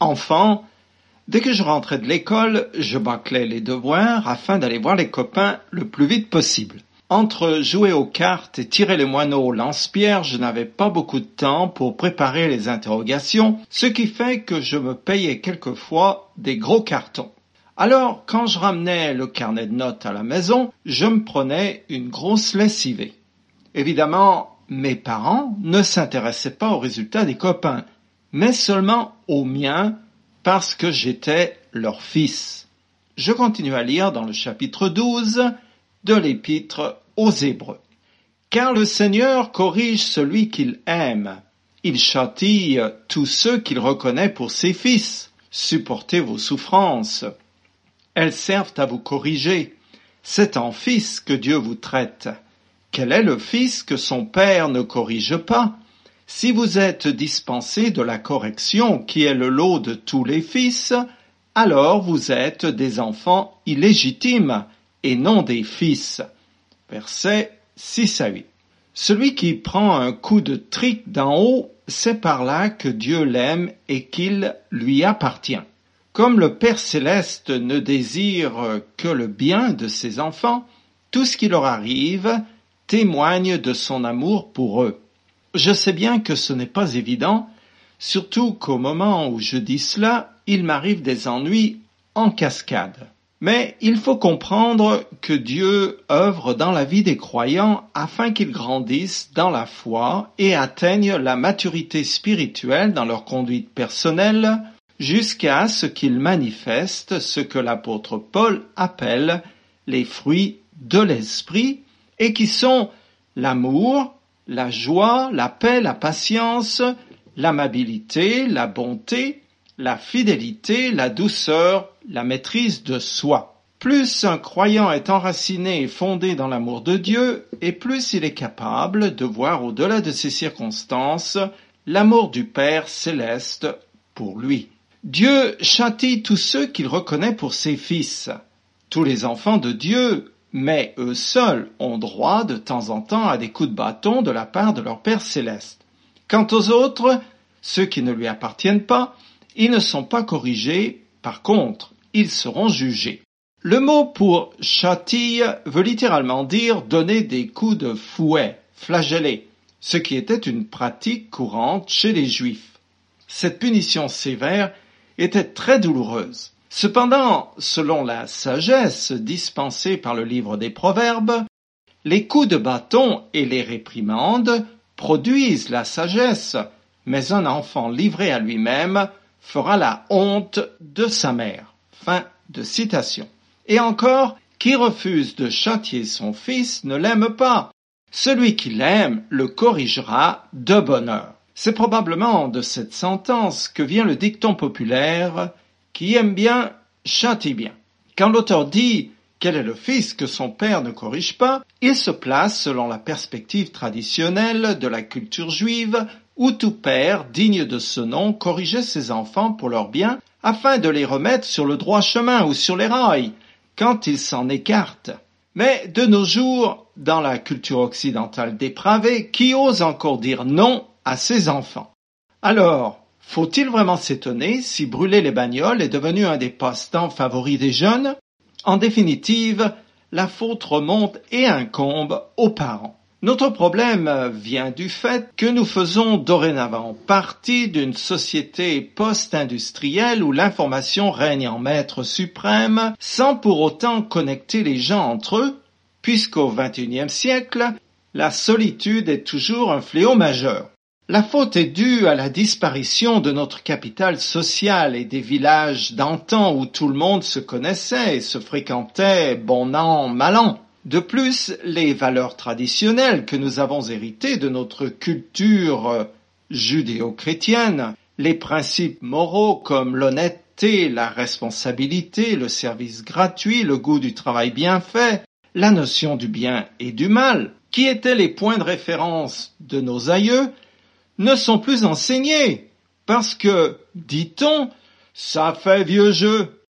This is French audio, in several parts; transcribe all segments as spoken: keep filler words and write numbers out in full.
Enfant, dès que je rentrais de l'école, je bâclais les devoirs afin d'aller voir les copains le plus vite possible. Entre jouer aux cartes et tirer les moineaux au lance-pierre, je n'avais pas beaucoup de temps pour préparer les interrogations, ce qui fait que je me payais quelquefois des gros cartons. Alors, quand je ramenais le carnet de notes à la maison, je me prenais une grosse lessivée. Évidemment, mes parents ne s'intéressaient pas aux résultats des copains, mais seulement aux miens parce que j'étais leur fils. Je continue à lire dans le chapitre douze de l'Épître aux Hébreux. Car le Seigneur corrige celui qu'il aime. Il châtie tous ceux qu'il reconnaît pour ses fils. Supportez vos souffrances. Elles servent à vous corriger. C'est en fils que Dieu vous traite. Quel est le fils que son père ne corrige pas? Si vous êtes dispensé de la correction qui est le lot de tous les fils, alors vous êtes des enfants illégitimes et non des fils. Versets six à huit. Celui qui prend un coup de trique d'en haut, c'est par là que Dieu l'aime et qu'il lui appartient. Comme le Père Céleste ne désire que le bien de ses enfants, tout ce qui leur arrive témoigne de son amour pour eux. Je sais bien que ce n'est pas évident, surtout qu'au moment où je dis cela, il m'arrive des ennuis en cascade. Mais il faut comprendre que Dieu œuvre dans la vie des croyants afin qu'ils grandissent dans la foi et atteignent la maturité spirituelle dans leur conduite personnelle jusqu'à ce qu'ils manifestent ce que l'apôtre Paul appelle les fruits de l'esprit et qui sont l'amour, la joie, la paix, la patience, l'amabilité, la bonté, la fidélité, la douceur, la maîtrise de soi. Plus un croyant est enraciné et fondé dans l'amour de Dieu, et plus il est capable de voir au-delà de ses circonstances l'amour du Père céleste pour lui. Dieu châtie tous ceux qu'il reconnaît pour ses fils. Tous les enfants de Dieu, mais eux seuls, ont droit de temps en temps à des coups de bâton de la part de leur Père céleste. Quant aux autres, ceux qui ne lui appartiennent pas, ils ne sont pas corrigés, par contre, ils seront jugés. Le mot pour châtie veut littéralement dire donner des coups de fouet, flageller, ce qui était une pratique courante chez les Juifs. Cette punition sévère était très douloureuse. Cependant, selon la sagesse dispensée par le livre des Proverbes, les coups de bâton et les réprimandes produisent la sagesse, mais un enfant livré à lui-même fera la honte de sa mère. Fin de citation. Et encore, qui refuse de châtier son fils ne l'aime pas. Celui qui l'aime le corrigera de bonne heure. C'est probablement de cette sentence que vient le dicton populaire « Qui aime bien, châtie bien ». Quand l'auteur dit « Quel est le fils que son père ne corrige pas ?», il se place selon la perspective traditionnelle de la culture juive où tout père digne de ce nom corrigeait ses enfants pour leur bien afin de les remettre sur le droit chemin ou sur les rails quand ils s'en écartent. Mais de nos jours, dans la culture occidentale dépravée, qui ose encore dire non à ses enfants? Alors, faut-il vraiment s'étonner si brûler les bagnoles est devenu un des passe-temps favoris des jeunes? En définitive, la faute remonte et incombe aux parents. Notre problème vient du fait que nous faisons dorénavant partie d'une société post-industrielle où l'information règne en maître suprême sans pour autant connecter les gens entre eux, puisqu'au vingt et unième siècle, la solitude est toujours un fléau majeur. La faute est due à la disparition de notre capital social et des villages d'antan où tout le monde se connaissait et se fréquentait bon an, mal an. De plus, les valeurs traditionnelles que nous avons héritées de notre culture judéo-chrétienne, les principes moraux comme l'honnêteté, la responsabilité, le service gratuit, le goût du travail bien fait, la notion du bien et du mal, qui étaient les points de référence de nos aïeux, ne sont plus enseignés, parce que, dit-on, ça fait vieux jeu.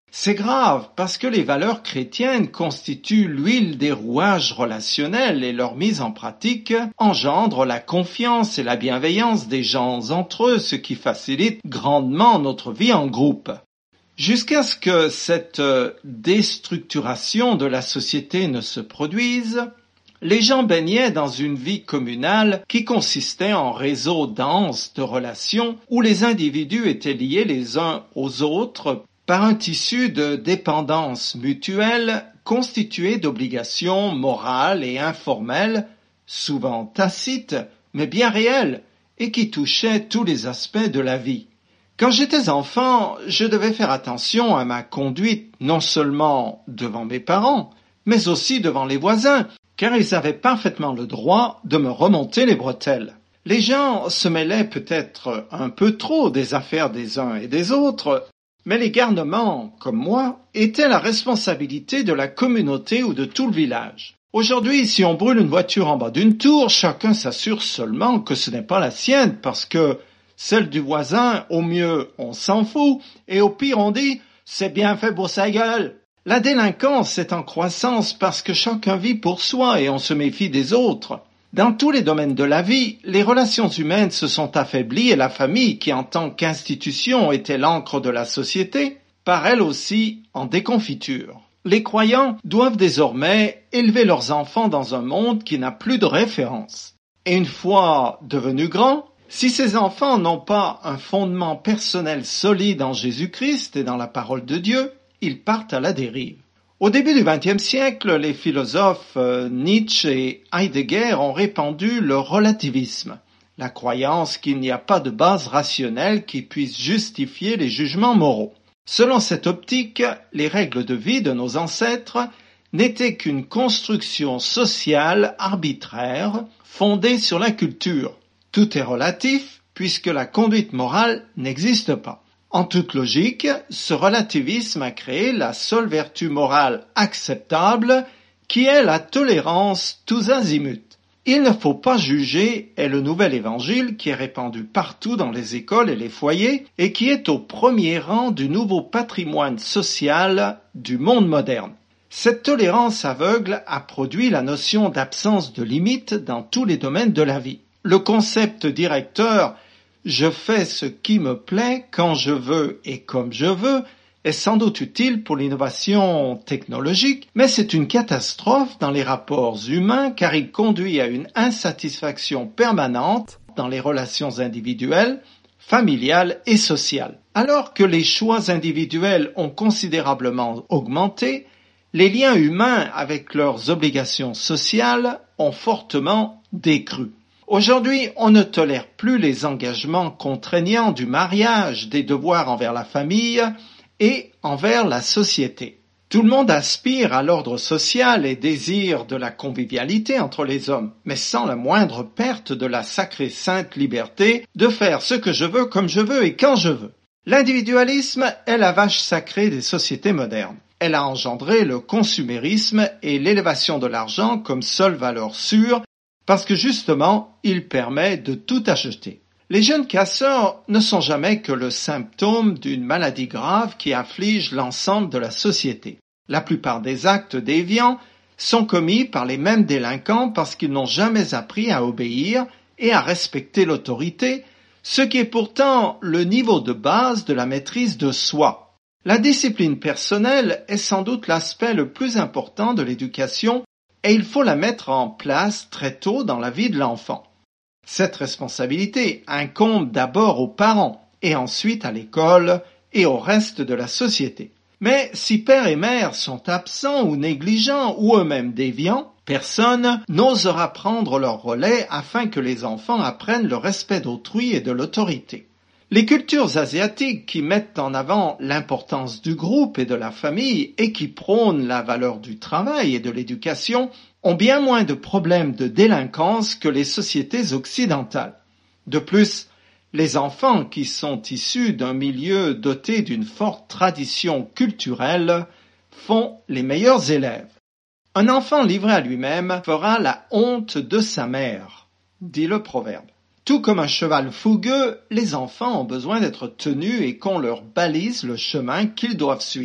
C'est grave parce que les valeurs chrétiennes constituent l'huile des rouages relationnels et leur mise en pratique engendre la confiance et la bienveillance des gens entre eux, ce qui facilite grandement notre vie en groupe. Jusqu'à ce que cette déstructuration de la société ne se produise, les gens baignaient dans une vie communale qui consistait en réseaux denses de relations où les individus étaient liés les uns aux autres par un tissu de dépendance mutuelle constitué d'obligations morales et informelles, souvent tacites, mais bien réelles, et qui touchaient tous les aspects de la vie. Quand j'étais enfant, je devais faire attention à ma conduite, non seulement devant mes parents, mais aussi devant les voisins, car ils avaient parfaitement le droit de me remonter les bretelles. Les gens se mêlaient peut-être un peu trop des affaires des uns et des autres, mais les garnements, comme moi, étaient la responsabilité de la communauté ou de tout le village. Aujourd'hui, si on brûle une voiture en bas d'une tour, chacun s'assure seulement que ce n'est pas la sienne, parce que celle du voisin, au mieux, on s'en fout, et au pire, on dit « c'est bien fait pour sa gueule ». La délinquance est en croissance parce que chacun vit pour soi et on se méfie des autres. Dans tous les domaines de la vie, les relations humaines se sont affaiblies et la famille, qui en tant qu'institution était l'encre de la société, part elle aussi en déconfiture. Les croyants doivent désormais élever leurs enfants dans un monde qui n'a plus de référence. Et une fois devenus grands, si ces enfants n'ont pas un fondement personnel solide en Jésus-Christ et dans la parole de Dieu, ils partent à la dérive. Au début du vingtième siècle, les philosophes Nietzsche et Heidegger ont répandu le relativisme, la croyance qu'il n'y a pas de base rationnelle qui puisse justifier les jugements moraux. Selon cette optique, les règles de vie de nos ancêtres n'étaient qu'une construction sociale arbitraire fondée sur la culture. Tout est relatif puisque la conduite morale n'existe pas. En toute logique, ce relativisme a créé la seule vertu morale acceptable qui est la tolérance tous azimuts. Il ne faut pas juger est le nouvel évangile qui est répandu partout dans les écoles et les foyers et qui est au premier rang du nouveau patrimoine social du monde moderne. Cette tolérance aveugle a produit la notion d'absence de limite dans tous les domaines de la vie. Le concept directeur « je fais ce qui me plaît quand je veux et comme je veux » est sans doute utile pour l'innovation technologique, mais c'est une catastrophe dans les rapports humains car il conduit à une insatisfaction permanente dans les relations individuelles, familiales et sociales. Alors que les choix individuels ont considérablement augmenté, les liens humains avec leurs obligations sociales ont fortement décru. Aujourd'hui, on ne tolère plus les engagements contraignants du mariage, des devoirs envers la famille et envers la société. Tout le monde aspire à l'ordre social et désire de la convivialité entre les hommes, mais sans la moindre perte de la sacrée sainte liberté de faire ce que je veux comme je veux et quand je veux. L'individualisme est la vache sacrée des sociétés modernes. Elle a engendré le consumérisme et l'élévation de l'argent comme seule valeur sûre, parce que justement, il permet de tout acheter. Les jeunes casseurs ne sont jamais que le symptôme d'une maladie grave qui afflige l'ensemble de la société. La plupart des actes déviants sont commis par les mêmes délinquants parce qu'ils n'ont jamais appris à obéir et à respecter l'autorité, ce qui est pourtant le niveau de base de la maîtrise de soi. La discipline personnelle est sans doute l'aspect le plus important de l'éducation et il faut la mettre en place très tôt dans la vie de l'enfant. Cette responsabilité incombe d'abord aux parents et ensuite à l'école et au reste de la société. Mais si père et mère sont absents ou négligents ou eux-mêmes déviants, personne n'osera prendre leur relais afin que les enfants apprennent le respect d'autrui et de l'autorité. Les cultures asiatiques qui mettent en avant l'importance du groupe et de la famille et qui prônent la valeur du travail et de l'éducation ont bien moins de problèmes de délinquance que les sociétés occidentales. De plus, les enfants qui sont issus d'un milieu doté d'une forte tradition culturelle font les meilleurs élèves. Un enfant livré à lui-même fera la honte de sa mère, dit le proverbe. Tout comme un cheval fougueux, les enfants ont besoin d'être tenus et qu'on leur balise le chemin qu'ils doivent suivre.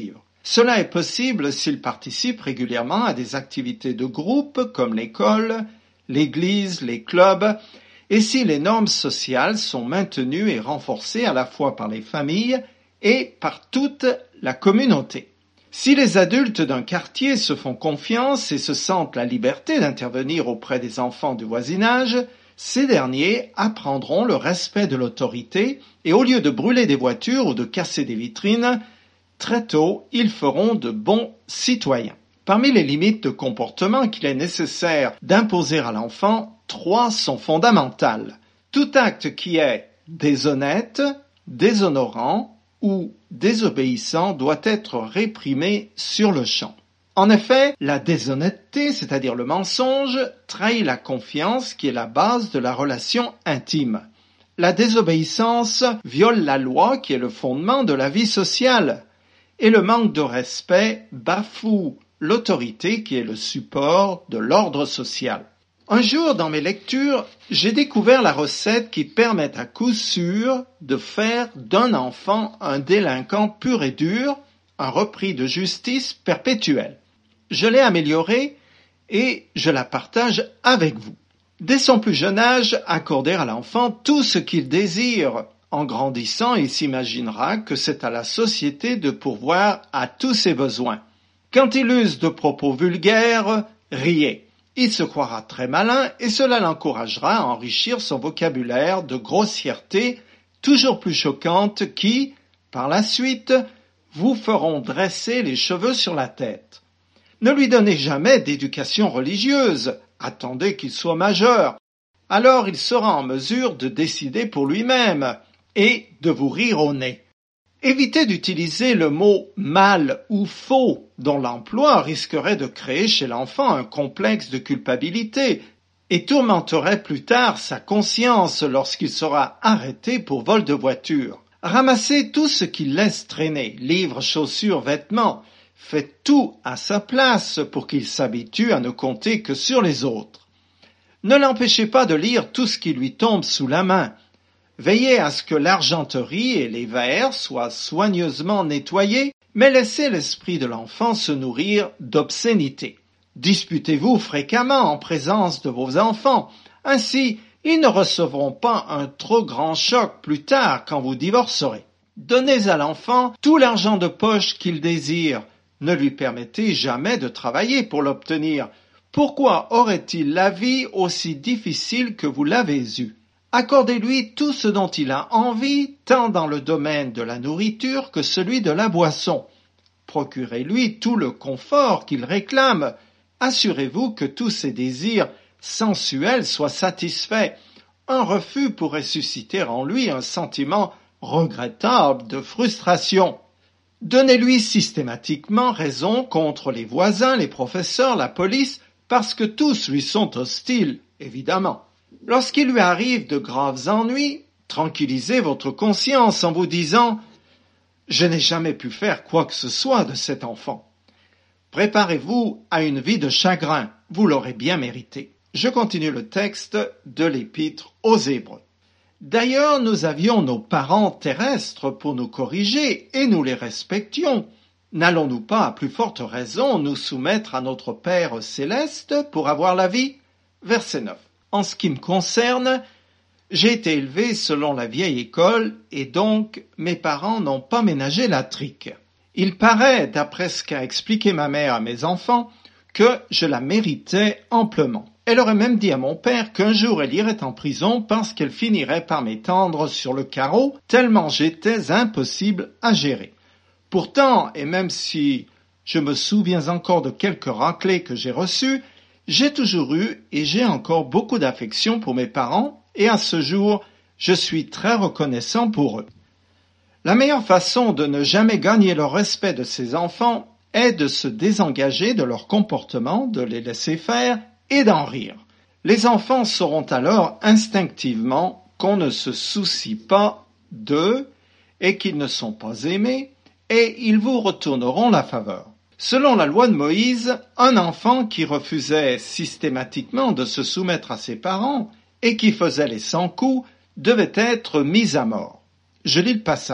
Cela est possible s'ils participent régulièrement à des activités de groupe comme l'école, l'église, les clubs, et si les normes sociales sont maintenues et renforcées à la fois par les familles et par toute la communauté. Si les adultes d'un quartier se font confiance et se sentent la liberté d'intervenir auprès des enfants du voisinage, ces derniers apprendront le respect de l'autorité et au lieu de brûler des voitures ou de casser des vitrines, très tôt, ils feront de bons citoyens. Parmi les limites de comportement qu'il est nécessaire d'imposer à l'enfant, trois sont fondamentales. Tout acte qui est déshonnête, déshonorant ou désobéissant doit être réprimé sur le champ. En effet, la déshonnêteté, c'est-à-dire le mensonge, trahit la confiance qui est la base de la relation intime. La désobéissance viole la loi qui est le fondement de la vie sociale. Et le manque de respect bafoue l'autorité qui est le support de l'ordre social. Un jour, dans mes lectures, j'ai découvert la recette qui permet à coup sûr de faire d'un enfant un délinquant pur et dur, un repris de justice perpétuel. Je l'ai améliorée et je la partage avec vous. Dès son plus jeune âge, accorder à l'enfant tout ce qu'il désire. En grandissant, il s'imaginera que c'est à la société de pourvoir à tous ses besoins. Quand il use de propos vulgaires, riez. Il se croira très malin et cela l'encouragera à enrichir son vocabulaire de grossièretés toujours plus choquantes qui, par la suite, vous feront dresser les cheveux sur la tête. Ne lui donnez jamais d'éducation religieuse, attendez qu'il soit majeur. Alors il sera en mesure de décider pour lui-même et de vous rire au nez. Évitez d'utiliser le mot mal ou faux, dont l'emploi risquerait de créer chez l'enfant un complexe de culpabilité et tourmenterait plus tard sa conscience lorsqu'il sera arrêté pour vol de voiture. Ramassez tout ce qu'il laisse traîner, livres, chaussures, vêtements. Faites tout à sa place pour qu'il s'habitue à ne compter que sur les autres. Ne l'empêchez pas de lire tout ce qui lui tombe sous la main. Veillez à ce que l'argenterie et les verres soient soigneusement nettoyés, mais laissez l'esprit de l'enfant se nourrir d'obscénités. Disputez-vous fréquemment en présence de vos enfants. Ainsi, ils ne recevront pas un trop grand choc plus tard quand vous divorcerez. Donnez à l'enfant tout l'argent de poche qu'il désire. Ne lui permettez jamais de travailler pour l'obtenir. Pourquoi aurait-il la vie aussi difficile que vous l'avez eue? Accordez-lui tout ce dont il a envie, tant dans le domaine de la nourriture que celui de la boisson. Procurez-lui tout le confort qu'il réclame. Assurez-vous que tous ses désirs sensuels soient satisfaits. Un refus pourrait susciter en lui un sentiment regrettable de frustration. Donnez-lui systématiquement raison contre les voisins, les professeurs, la police, parce que tous lui sont hostiles, évidemment. Lorsqu'il lui arrive de graves ennuis, tranquillisez votre conscience en vous disant « Je n'ai jamais pu faire quoi que ce soit de cet enfant ». Préparez-vous à une vie de chagrin, vous l'aurez bien mérité. Je continue le texte de l'Épître aux Hébreux. D'ailleurs, nous avions nos parents terrestres pour nous corriger et nous les respections. N'allons-nous pas à plus forte raison nous soumettre à notre Père céleste pour avoir la vie? Verset neuf. En ce qui me concerne, j'ai été élevé selon la vieille école et donc mes parents n'ont pas ménagé la trique. Il paraît, d'après ce qu'a expliqué ma mère à mes enfants, que je la méritais amplement. Elle aurait même dit à mon père qu'un jour elle irait en prison parce qu'elle finirait par m'étendre sur le carreau tellement j'étais impossible à gérer. Pourtant, et même si je me souviens encore de quelques raclées que j'ai reçues, j'ai toujours eu et j'ai encore beaucoup d'affection pour mes parents et à ce jour, je suis très reconnaissant pour eux. La meilleure façon de ne jamais gagner le respect de ses enfants est de se désengager de leur comportement, de les laisser faire et d'en rire. Les enfants sauront alors instinctivement qu'on ne se soucie pas d'eux et qu'ils ne sont pas aimés et ils vous retourneront la faveur. Selon la loi de Moïse, un enfant qui refusait systématiquement de se soumettre à ses parents et qui faisait les cent coups devait être mis à mort. Je lis le passage.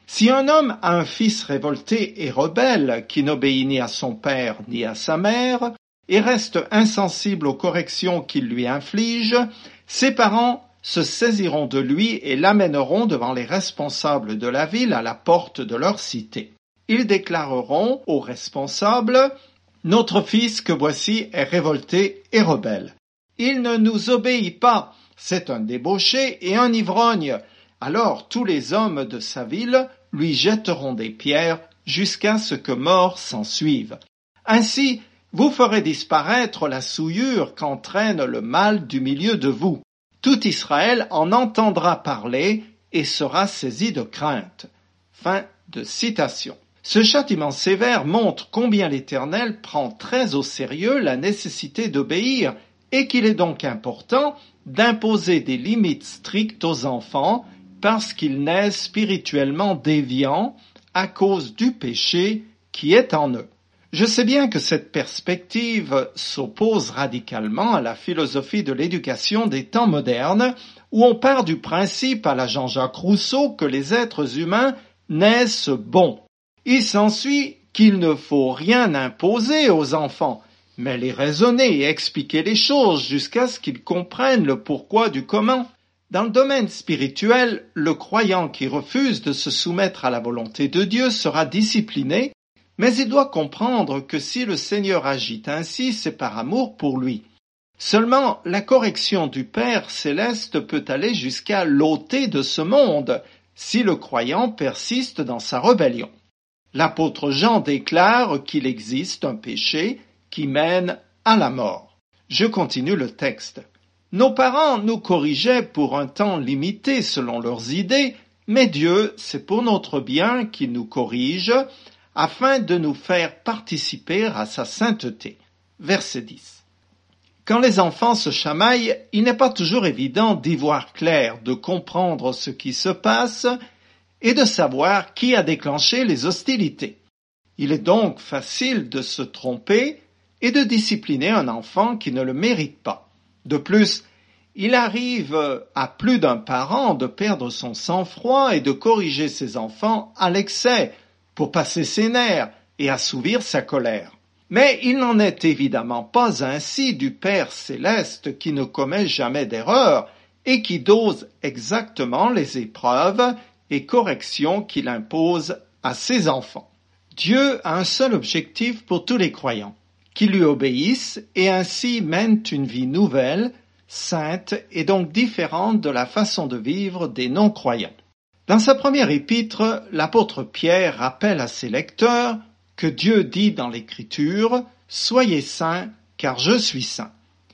Si un homme a un fils révolté et rebelle, qui n'obéit ni à son père ni à sa mère, et reste insensible aux corrections qu'il lui inflige, ses parents se saisiront de lui et l'amèneront devant les responsables de la ville à la porte de leur cité. Ils déclareront aux responsables « Notre fils que voici est révolté et rebelle. Il ne nous obéit pas, c'est un débauché et un ivrogne. » Alors tous les hommes de sa ville lui jetteront des pierres jusqu'à ce que mort s'ensuive. Ainsi, vous ferez disparaître la souillure qu'entraîne le mal du milieu de vous. Tout Israël en entendra parler et sera saisi de crainte. Fin de citation. Ce châtiment sévère montre combien l'Éternel prend très au sérieux la nécessité d'obéir et qu'il est donc important d'imposer des limites strictes aux enfants parce qu'ils naissent spirituellement déviants à cause du péché qui est en eux. Je sais bien que cette perspective s'oppose radicalement à la philosophie de l'éducation des temps modernes, où on part du principe à la Jean-Jacques Rousseau que les êtres humains naissent bons. Il s'ensuit qu'il ne faut rien imposer aux enfants, mais les raisonner et expliquer les choses jusqu'à ce qu'ils comprennent le pourquoi du comment. Dans le domaine spirituel, le croyant qui refuse de se soumettre à la volonté de Dieu sera discipliné, mais il doit comprendre que si le Seigneur agit ainsi, c'est par amour pour lui. Seulement, la correction du Père céleste peut aller jusqu'à l'ôter de ce monde, si le croyant persiste dans sa rébellion. L'apôtre Jean déclare qu'il existe un péché qui mène à la mort. Je continue le texte. Nos parents nous corrigeaient pour un temps limité selon leurs idées, mais Dieu, c'est pour notre bien qu'il nous corrige, afin de nous faire participer à sa sainteté. Verset dix. Quand les enfants se chamaillent, il n'est pas toujours évident d'y voir clair, de comprendre ce qui se passe et de savoir qui a déclenché les hostilités. Il est donc facile de se tromper et de discipliner un enfant qui ne le mérite pas. De plus, il arrive à plus d'un parent de perdre son sang-froid et de corriger ses enfants à l'excès, pour passer ses nerfs et assouvir sa colère. Mais il n'en est évidemment pas ainsi du Père céleste qui ne commet jamais d'erreur et qui dose exactement les épreuves et corrections qu'il impose à ses enfants. Dieu a un seul objectif pour tous les croyants, qu'ils lui obéissent et ainsi mènent une vie nouvelle, sainte et donc différente de la façon de vivre des non-croyants. Dans sa première épître, l'apôtre Pierre rappelle à ses lecteurs que Dieu dit dans l'Écriture « Soyez saints, car je suis saint ».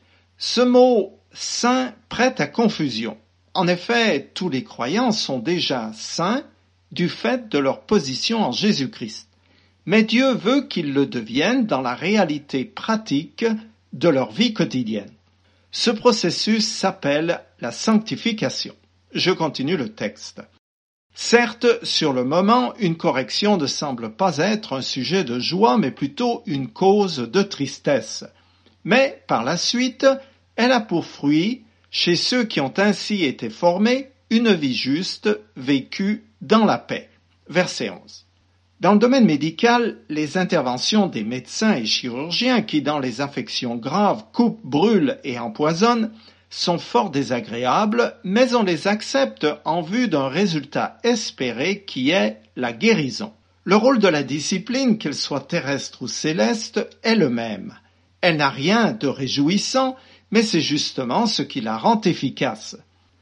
Ce mot « saint » prête à confusion. En effet, tous les croyants sont déjà saints du fait de leur position en Jésus-Christ. Mais Dieu veut qu'ils le deviennent dans la réalité pratique de leur vie quotidienne. Ce processus s'appelle la sanctification. Je continue le texte. Certes, sur le moment, une correction ne semble pas être un sujet de joie, mais plutôt une cause de tristesse. Mais, par la suite, elle a pour fruit, chez ceux qui ont ainsi été formés, une vie juste, vécue dans la paix. Verset onze. Dans le domaine médical, les interventions des médecins et chirurgiens qui, dans les affections graves, coupent, brûlent et empoisonnent, sont fort désagréables, mais on les accepte en vue d'un résultat espéré qui est la guérison. Le rôle de la discipline, qu'elle soit terrestre ou céleste, est le même. Elle n'a rien de réjouissant, mais c'est justement ce qui la rend efficace.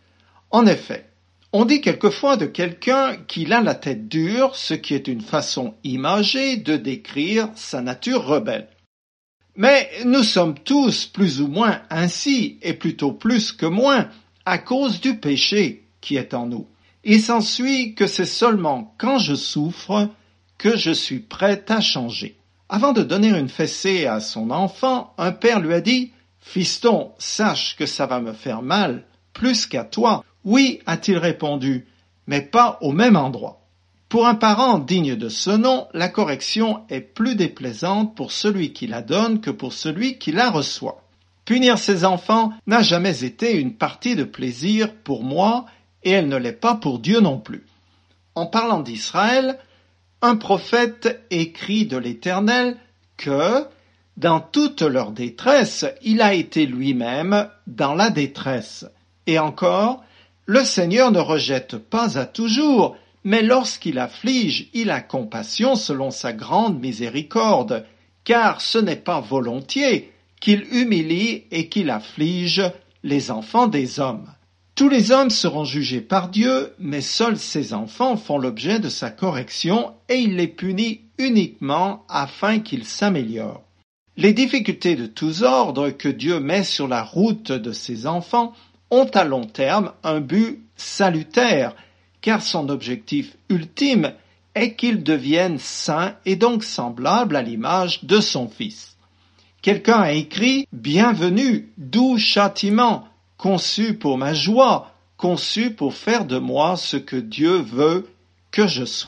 En effet, on dit quelquefois de quelqu'un qu'il a la tête dure, ce qui est une façon imagée de décrire sa nature rebelle. Mais nous sommes tous plus ou moins ainsi, et plutôt plus que moins, à cause du péché qui est en nous. Il s'ensuit que c'est seulement quand je souffre que je suis prêt à changer. Avant de donner une fessée à son enfant, un père lui a dit « Fiston, sache que ça va me faire mal, plus qu'à toi. » « Oui, a-t-il répondu, mais pas au même endroit. » Pour un parent digne de ce nom, la correction est plus déplaisante pour celui qui la donne que pour celui qui la reçoit. Punir ses enfants n'a jamais été une partie de plaisir pour moi et elle ne l'est pas pour Dieu non plus. En parlant d'Israël, un prophète écrit de l'Éternel que, dans toute leur détresse, il a été lui-même dans la détresse. Et encore, le Seigneur ne rejette pas à toujours, mais lorsqu'il afflige, il a compassion selon sa grande miséricorde, car ce n'est pas volontiers qu'il humilie et qu'il afflige les enfants des hommes. Tous les hommes seront jugés par Dieu, mais seuls ses enfants font l'objet de sa correction et il les punit uniquement afin qu'ils s'améliorent. Les difficultés de tous ordres que Dieu met sur la route de ses enfants ont à long terme un but salutaire, car son objectif ultime est qu'ils deviennent saints et donc semblables à l'image de son Fils. Quelqu'un a écrit « Bienvenue, doux châtiment, conçu pour ma joie, conçu pour faire de moi ce que Dieu veut que je sois. »